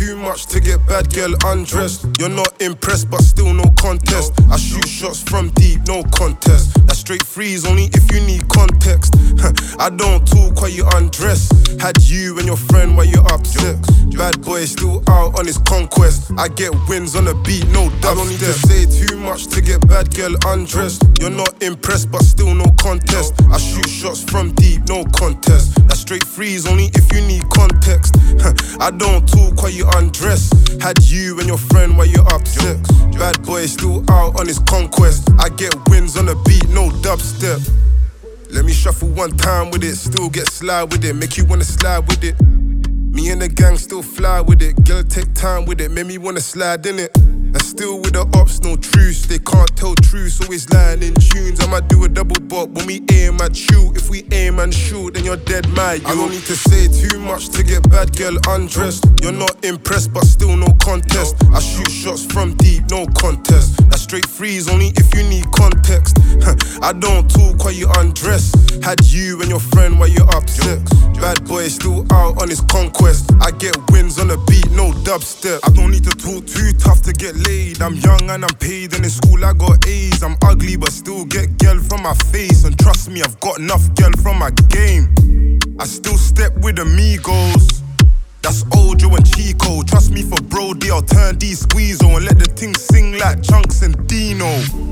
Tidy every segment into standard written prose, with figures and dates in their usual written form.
too much to get bad girl undressed. You're not impressed but still no contest. I shoot shots from deep, no contest. That's straight freeze only if you need context. I don't talk while you undress. Had you and your friend while you're upset. Bad boy still out on his conquest. I get wins on the beat, no dubstep. I don't need to say too much to get bad girl undressed. You're not impressed but still no contest. I shoot shots from deep, no contest. That's straight freeze only if you need context. I don't talk while you undress. Had you and your friend while you're upset. Bad boy still out on his conquest. I get wins on the beat, no dubstep. Let me shuffle one time with it, still get slide with it, make you wanna slide with it. Me and the gang still fly with it, girl take time with it, make me wanna slide in it. And still with the ops, no truce, they can't tell truths, always lying in tunes. I might do a double bop when we aim and shoot. If we aim and shoot, then you're dead, my you. I don't need to say too much to get bad girl undressed. You're not impressed but still no contest. I shoot shots from deep, no contest. That's straight freeze only if you need context. I don't talk while you undress. Had you and your friend while you're upset. Bad boy still out on his conquest. I get wins on the beat, no dubstep. I don't need to talk too tough to get laid. I'm young and I'm paid, and in school I got A's. I'm ugly but still get girl from my face. And trust me, I've got enough girl from my game. I still step with amigos. That's Ojo and Chico. Trust me for Brody, I'll turn D Squeezo and let the thing sing like Chunks and Dino.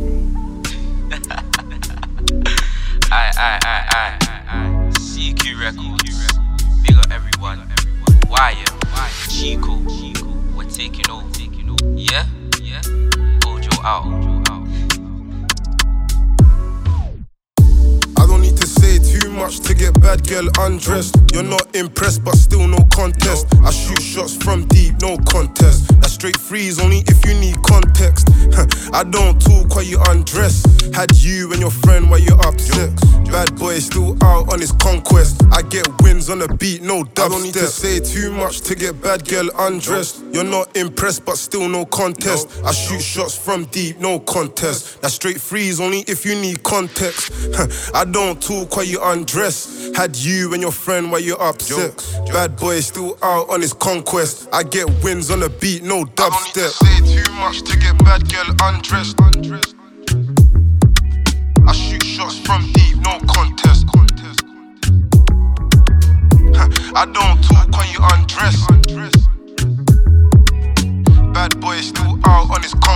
Aye. CQ Records. Big up everyone. Wire. Chico. We're taking over. Yeah? Ojo out. I don't need to say too much to get bad girl undressed. You're not impressed but still no contest. I shoot shots from deep, no contest. That's straight freeze only if you need context. I don't talk while you undress. Had you and your friend while you're upset. Bad boy still out on his conquest. I get wins on the beat, no dubstep. I don't need to say too much to get bad girl undressed. You're not impressed but still no contest. I shoot shots from deep, no contest. That's straight freeze only if you need context. I don't talk while you undress. Had you and your friend while you're upset. Bad boy still out on his conquest. I get wins on the beat, no dubstep. I don't need to say too much to get bad girl undressed. I shoot shots from deep, no contest. I don't talk when you undress. Bad boy still out on his